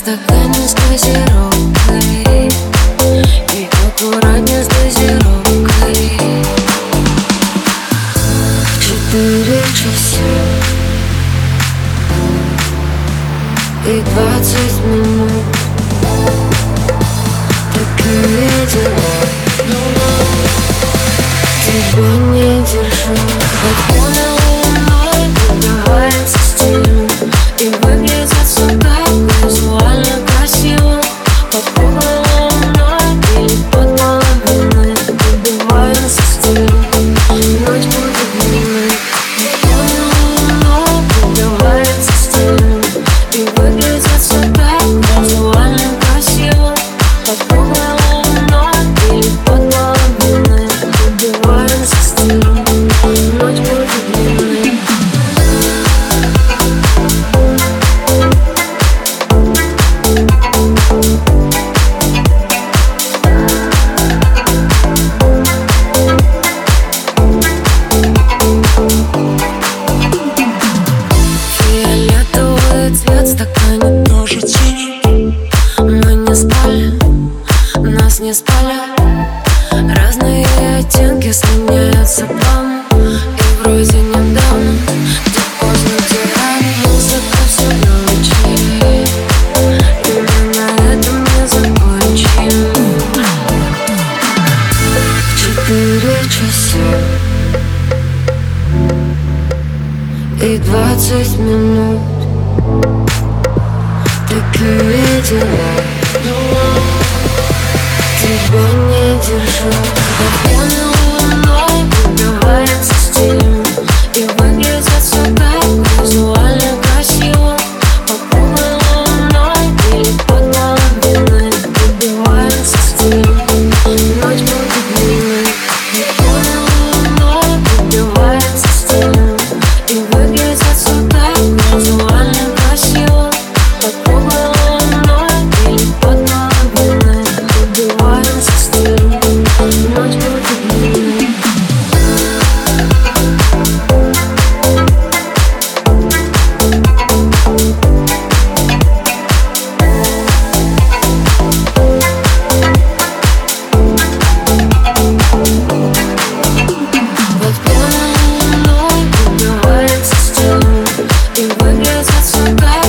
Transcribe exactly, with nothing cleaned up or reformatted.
стакане с газировкой и аккуратнее с дозировкой. Четыре часа и двадцать минут. Такие дела, тебя не держу. Подпольной луной выбивается стиль и выглядит все так визуально красиво. Под круглой луной или под половиной выбивается стиль, ночь будет длинной. Подпольной луной выбивается стиль и выглядит все так визуально красиво. Под круглой луной или под половиной выбивается стиль, ночь будет длинной. Фиолетовый цвет в стакане тоже тень. Мы не спали, нас не спали. Разные оттенки сменяются плавно и вроде недавно. Где поздно, где рано, музыка все громче. И мы на этом не закончим. Четыре часа и двадцать минут. Такие дела, тебя не держу. Подпольной луной выбивается стиль и выглядит все так визуально красиво. Под круглой луной или под половиной выбивается стиль, ночь будет длинной. Подпольной луной выбивается стиль и выглядит все так визуально красиво. Под круглой луной или под половиной выбивается стиль, ночь будет длинной. Подпольной луной выбивается стиль и выглядит все так